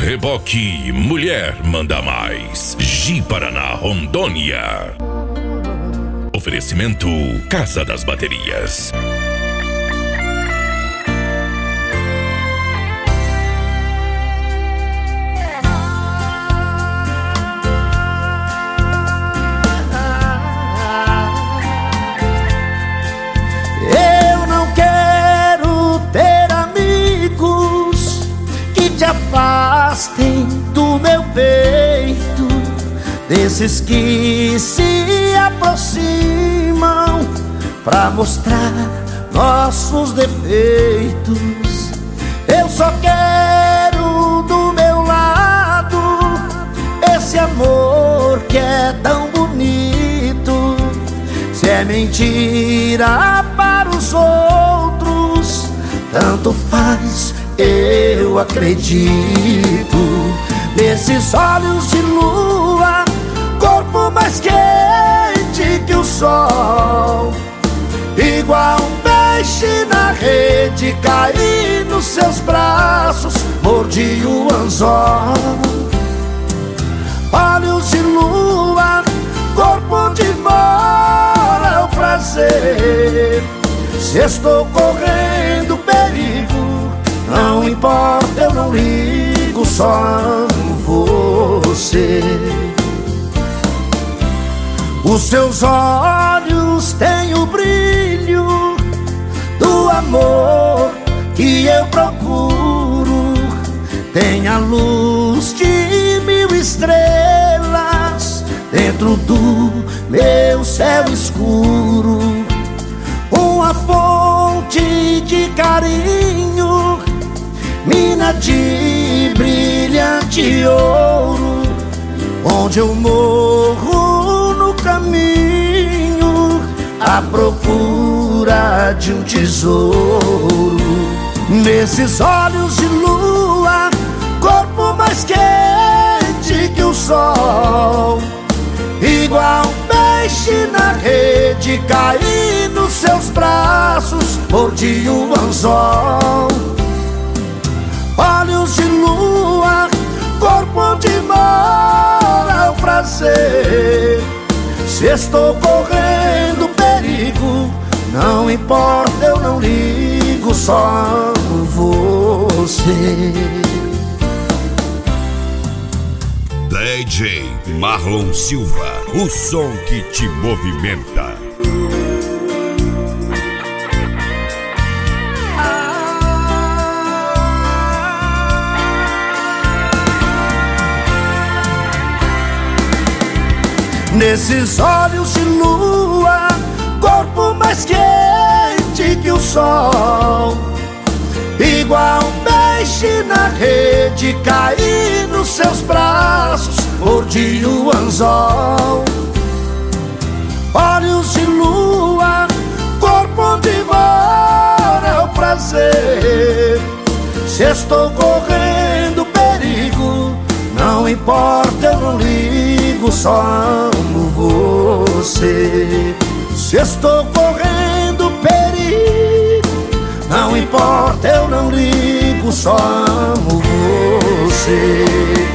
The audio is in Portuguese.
Reboque Mulher Manda Mais. Ji-Paraná, Rondônia. Oferecimento Casa das Baterias. Eu não quero ter amigos que te afastem do meu peito, desses que se aproximam pra mostrar nossos defeitos. Eu só quero do meu lado esse amor que é tão bonito. Se é mentira para os outros, tanto faz, eu acredito. Nesses olhos de lua, corpo mais quente que o sol, igual um peixe na rede, caí nos seus braços, mordi o anzol. Olhos de lua, corpo onde mora é o prazer. Se estou correndo perigo, não importa, eu não ligo, só amo você. Os seus olhos têm o brilho do amor que eu procuro, tem a luz de 1000 estrelas dentro do meu céu escuro, uma fonte de carinho, mina de brilhante ouro, onde eu morro no caminho à procura de um tesouro. Nesses olhos de lua, corpo mais quente que o sol, igual um peixe na rede, caí nos seus braços, mordi o anzol. Olhos de lua, corpo onde mora é o prazer. Se estou correndo perigo, não importa, eu não ligo, só amo você. DJ Marlon Silva, o som que te movimenta. Nesses olhos de lua, corpo mais quente que o sol, igual um peixe na rede, caí nos seus braços, mordi o anzol. Olhos de lua, corpo onde mora é o prazer. Se estou correndo perigo, não importa, eu não ligo, só amo você. Se estou correndo perigo, não importa, eu não ligo, só amo você.